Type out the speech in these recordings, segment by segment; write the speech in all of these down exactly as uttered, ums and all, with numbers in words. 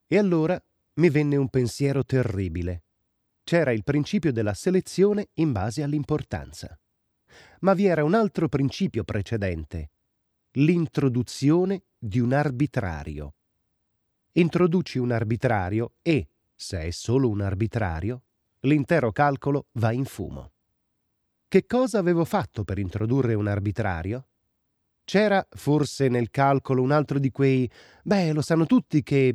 E allora mi venne un pensiero terribile. C'era il principio della selezione in base all'importanza. Ma vi era un altro principio precedente: l'introduzione di un arbitrario. Introduci un arbitrario e, se è solo un arbitrario, l'intero calcolo va in fumo. Che cosa avevo fatto per introdurre un arbitrario? C'era forse nel calcolo un altro di quei «beh, lo sanno tutti che...»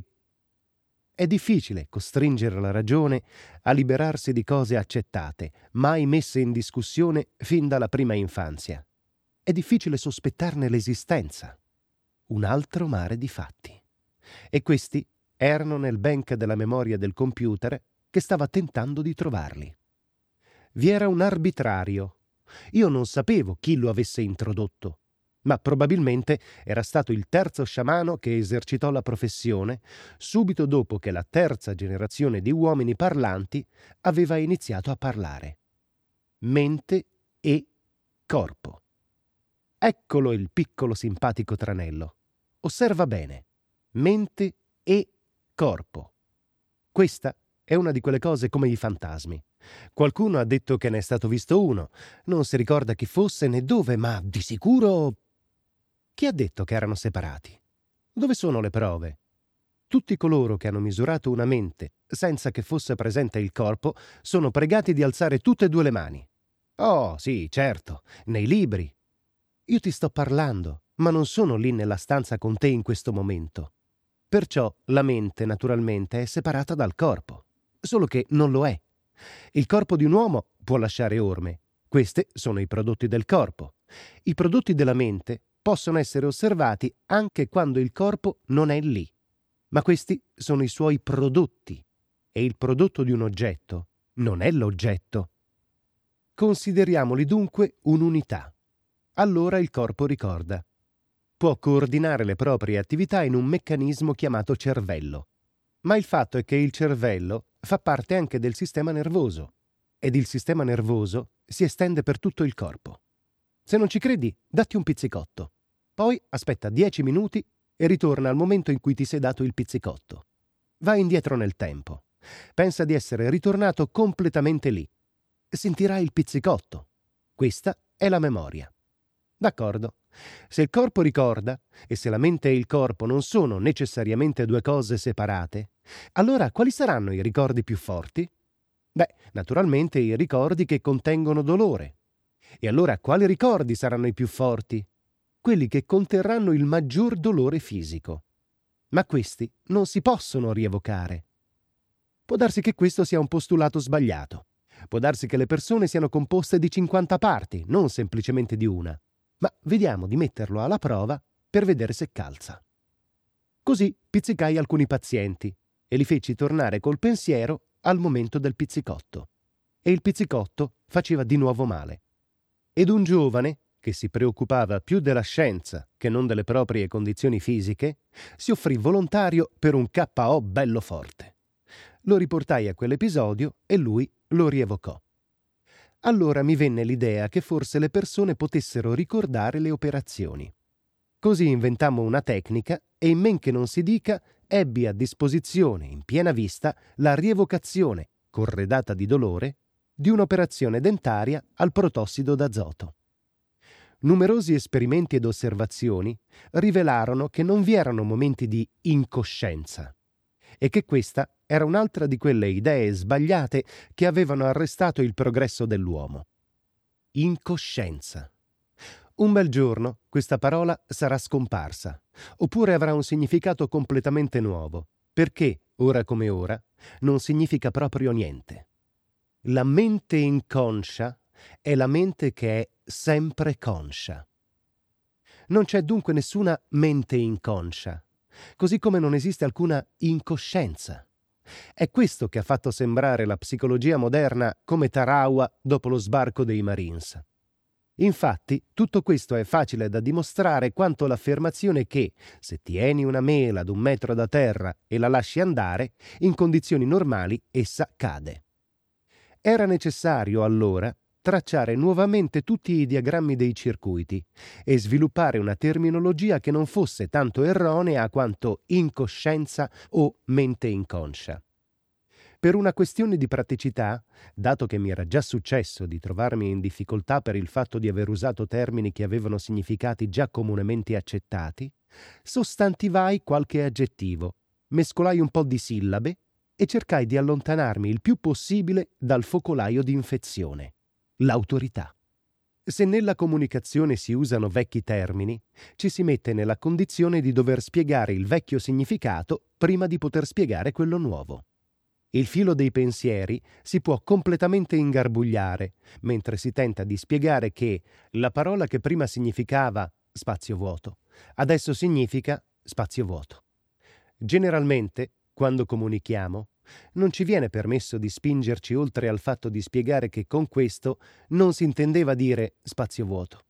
È difficile costringere la ragione a liberarsi di cose accettate, mai messe in discussione fin dalla prima infanzia. È difficile sospettarne l'esistenza. Un altro mare di fatti. E questi erano nel bank della memoria del computer che stava tentando di trovarli. Vi era un arbitrario. Io non sapevo chi lo avesse introdotto, ma probabilmente era stato il terzo sciamano che esercitò la professione subito dopo che la terza generazione di uomini parlanti aveva iniziato a parlare. Mente e corpo. Eccolo il piccolo simpatico tranello. Osserva bene. Mente e corpo. Questa è una di quelle cose come i fantasmi. Qualcuno ha detto che ne è stato visto uno. Non si ricorda chi fosse né dove, ma di sicuro... Chi ha detto che erano separati? Dove sono le prove? Tutti coloro che hanno misurato una mente senza che fosse presente il corpo sono pregati di alzare tutte e due le mani. Oh, sì, certo, nei libri. Io ti sto parlando, ma non sono lì nella stanza con te in questo momento. Perciò la mente, naturalmente, è separata dal corpo. Solo che non lo è. Il corpo di un uomo può lasciare orme. Queste sono i prodotti del corpo. I prodotti della mente possono essere osservati anche quando il corpo non è lì. Ma questi sono i suoi prodotti. E il prodotto di un oggetto non è l'oggetto. Consideriamoli dunque un'unità. Allora il corpo ricorda. Può coordinare le proprie attività in un meccanismo chiamato cervello. Ma il fatto è che il cervello fa parte anche del sistema nervoso ed il sistema nervoso si estende per tutto il corpo. Se non ci credi, datti un pizzicotto. Poi aspetta dieci minuti e ritorna al momento in cui ti sei dato il pizzicotto. Vai indietro nel tempo. Pensa di essere ritornato completamente lì. Sentirai il pizzicotto. Questa è la memoria. D'accordo. Se il corpo ricorda, e se la mente e il corpo non sono necessariamente due cose separate, allora quali saranno i ricordi più forti? Beh, naturalmente i ricordi che contengono dolore. E allora quali ricordi saranno i più forti? Quelli che conterranno il maggior dolore fisico. Ma questi non si possono rievocare. Può darsi che questo sia un postulato sbagliato. Può darsi che le persone siano composte di cinquanta parti, non semplicemente di una. Ma vediamo di metterlo alla prova per vedere se calza. Così pizzicai alcuni pazienti e li feci tornare col pensiero al momento del pizzicotto. E il pizzicotto faceva di nuovo male. Ed un giovane, che si preoccupava più della scienza che non delle proprie condizioni fisiche, si offrì volontario per un K O bello forte. Lo riportai a quell'episodio e lui lo rievocò. Allora mi venne l'idea che forse le persone potessero ricordare le operazioni. Così inventammo una tecnica e in men che non si dica ebbi a disposizione in piena vista la rievocazione, corredata di dolore, di un'operazione dentaria al protossido d'azoto. Numerosi esperimenti ed osservazioni rivelarono che non vi erano momenti di incoscienza e che questa era un'altra di quelle idee sbagliate che avevano arrestato il progresso dell'uomo. Incoscienza. Un bel giorno questa parola sarà scomparsa, oppure avrà un significato completamente nuovo, perché, ora come ora, non significa proprio niente. La mente inconscia è la mente che è sempre conscia. Non c'è dunque nessuna mente inconscia, così come non esiste alcuna incoscienza. È questo che ha fatto sembrare la psicologia moderna come Tarawa dopo lo sbarco dei Marines. Infatti, tutto questo è facile da dimostrare quanto l'affermazione che, se tieni una mela ad un metro da terra e la lasci andare, in condizioni normali essa cade. Era necessario, allora, tracciare nuovamente tutti i diagrammi dei circuiti e sviluppare una terminologia che non fosse tanto erronea quanto incoscienza o mente inconscia. Per una questione di praticità, dato che mi era già successo di trovarmi in difficoltà per il fatto di aver usato termini che avevano significati già comunemente accettati, sostantivai qualche aggettivo, mescolai un po' di sillabe e cercai di allontanarmi il più possibile dal focolaio di infezione, l'autorità. Se nella comunicazione si usano vecchi termini, ci si mette nella condizione di dover spiegare il vecchio significato prima di poter spiegare quello nuovo. Il filo dei pensieri si può completamente ingarbugliare mentre si tenta di spiegare che la parola che prima significava spazio vuoto adesso significa spazio vuoto. Generalmente, quando comunichiamo, non ci viene permesso di spingerci oltre al fatto di spiegare che con questo non si intendeva dire spazio vuoto.